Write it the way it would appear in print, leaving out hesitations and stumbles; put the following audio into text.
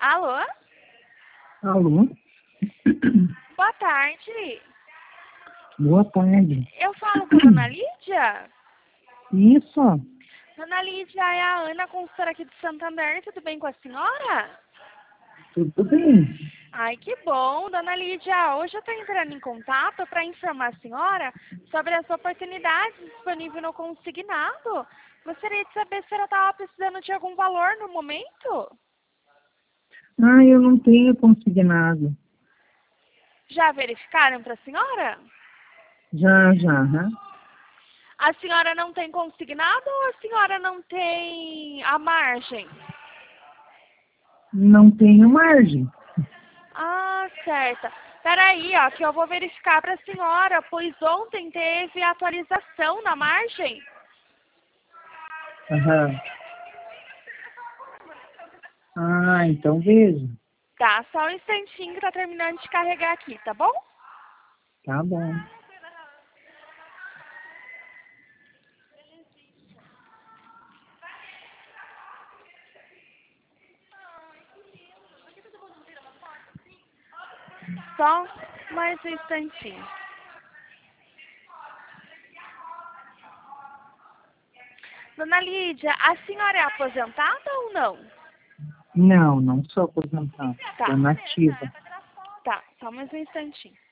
Alô? Alô? Boa tarde. Boa tarde. Eu falo com a Dona Lídia? Isso? Dona Lídia, é a Ana, consultora aqui de Santander. Tudo bem com a senhora? Tudo bem? Ai, que bom. Dona Lídia, hoje eu estou entrando em contato para informar a senhora sobre essa oportunidade disponível no consignado. Gostaria de saber se ela estava precisando de algum valor no momento. Eu não tenho consignado. Já verificaram para a senhora? Já, né? A senhora não tem consignado ou a senhora não tem a margem? Não tenho margem. Ah, certo. Peraí, ó, que eu vou verificar para a senhora, pois ontem teve atualização na margem. Aham. Então veja. Tá, só um instantinho que tá terminando de carregar aqui, tá bom? Tá bom. Só mais um instantinho. Dona Lídia, a senhora é aposentada ou não? Não sou aposentado. Tá, Sou nativa. tá, só mais um instantinho.